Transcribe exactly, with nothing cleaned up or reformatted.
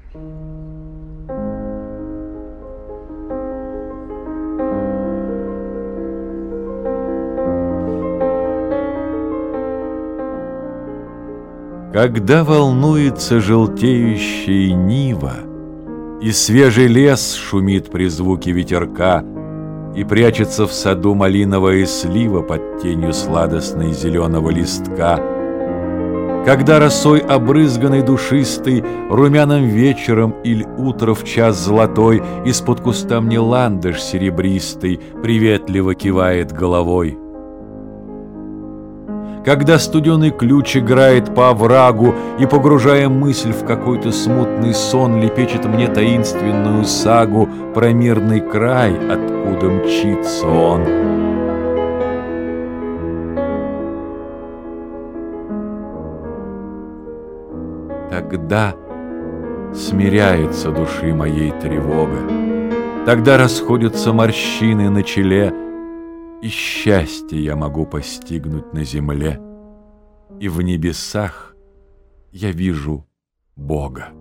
Когда волнуется желтеющая нива, и свежий лес шумит при звуке ветерка, и прячется в саду малиновая слива под тенью сладостной зеленого листка, когда росой обрызганный душистый румяным вечером или утро в час золотой из-под куста мне ландыш серебристый приветливо кивает головой, когда студеный ключ играет по оврагу и, погружая мысль в какой-то смутный сон, лепечет мне таинственную сагу про мирный край, откуда мчится он. Тогда смиряется души моей тревога, тогда расходятся морщины на челе, и счастье я могу постигнуть на земле, и в небесах я вижу Бога.